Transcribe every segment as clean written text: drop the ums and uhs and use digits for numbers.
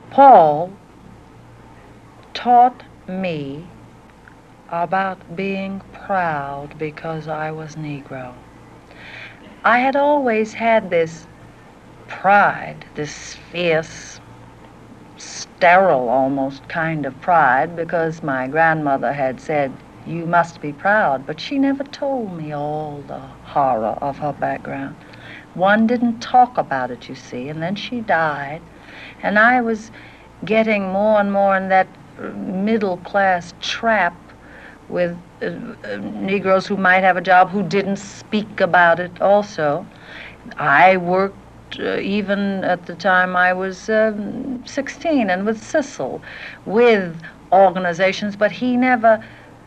Paul taught me about being proud because I was Negro. I had always had this pride, this fierce, sterile almost kind of pride, because my grandmother had said, "You must be proud," but she never told me all the horror of her background. One didn't talk about it, you see, and then she died, and I was getting more and more in that middle class trap with Negroes who might have a job who didn't speak about it also. I worked even at the time I was 16 and with Cecil, with organizations, but he never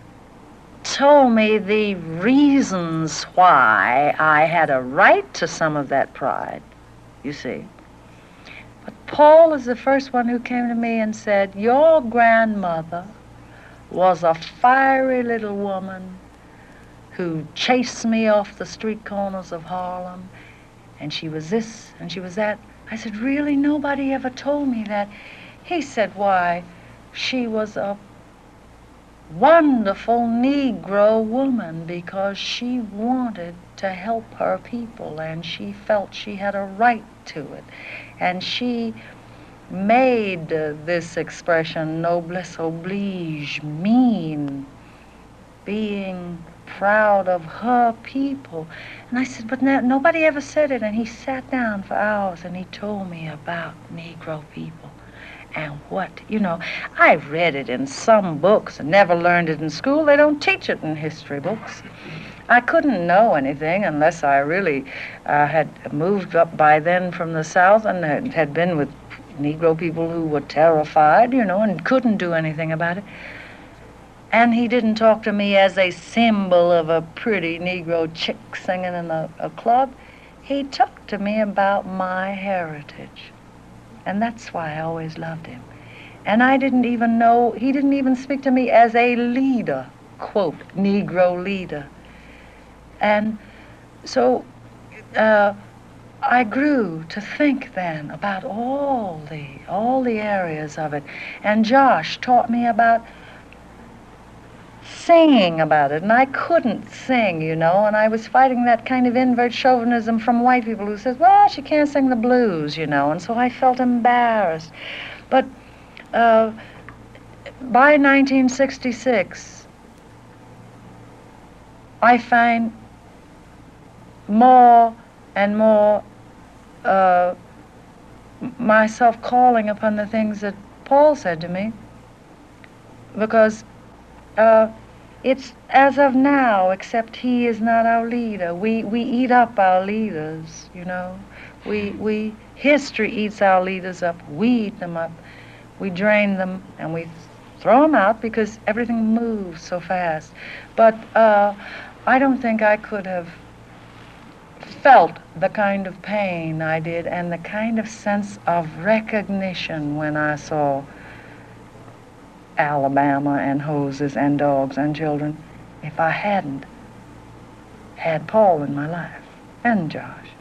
told me the reasons why I had a right to some of that pride, you see. But Paul is the first one who came to me and said, "Your grandmother was a fiery little woman who chased me off the street corners of Harlem, and she was this and she was that." I said, "Really? Nobody ever told me that." He said, "Why, she was a wonderful Negro woman because she wanted to help her people, and she felt she had a right to it. And she made this expression, noblesse oblige, mean, being proud of her people." And I said, "But nobody ever said it." And he sat down for hours and he told me about Negro people and I've read it in some books and never learned it in school. They don't teach it in history books. I couldn't know anything unless I really had moved up by then from the South and had been with Negro people who were terrified, and couldn't do anything about it. And he didn't talk to me as a symbol of a pretty Negro chick singing in a club. He talked to me about my heritage. And that's why I always loved him. And I didn't even know, he didn't even speak to me as a leader, quote, Negro leader. And so I grew to think then about all the areas of it. And Josh taught me about singing about it, and I couldn't sing, and I was fighting that kind of invert chauvinism from white people who says, "Well, she can't sing the blues," and so I felt embarrassed. But by 1966, I find more and more myself calling upon the things that Paul said to me, because it's as of now, except he is not our leader. We eat up our leaders, History eats our leaders up. We eat them up. We drain them and we throw them out because everything moves so fast. But I don't think I could have felt the kind of pain I did and the kind of sense of recognition when I saw Alabama and hoses and dogs and children if I hadn't had Paul in my life and Josh.